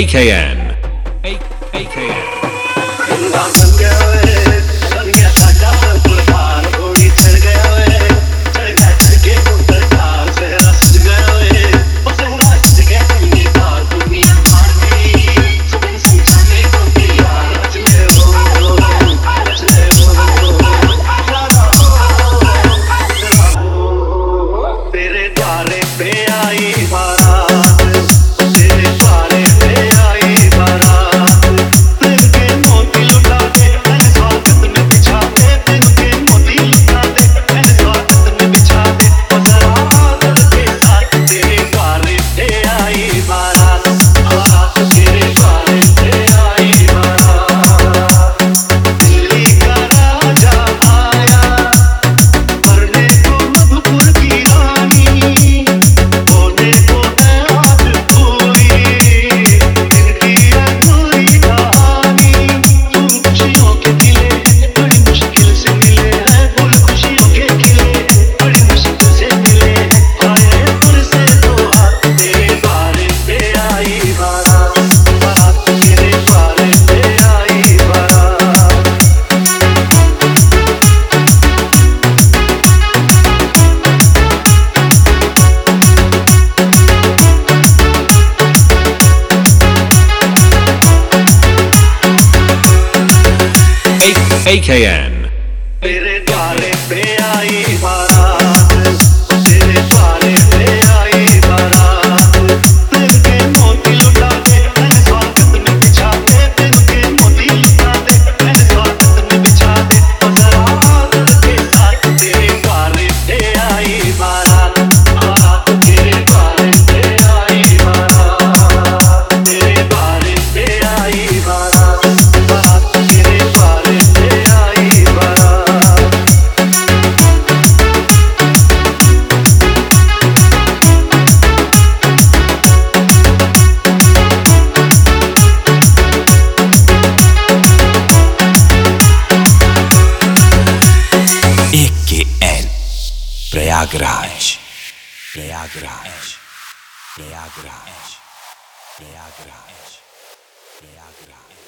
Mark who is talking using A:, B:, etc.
A: AKN. AKN. AKN.
B: तेरे द्वारे पे आई बारात, तेरे द्वारे पे आई बारात, दिल के मोती लुटा दे मैंने स्वागत में बिछा दे, दिल के मोती लुटा दे मैंने स्वागत में बिछा दे, जरा आदर के साथ तेरे द्वारे पे आई बारात, बारात तेरे द्वारे पे आई बारात, तेरे द्वारे पे आई बारात, बारात तेरे द्वारे पे आई बारात।
C: AKN प्रयागराज प्रयागराज प्रयागराज प्रयागराज प्रयागराज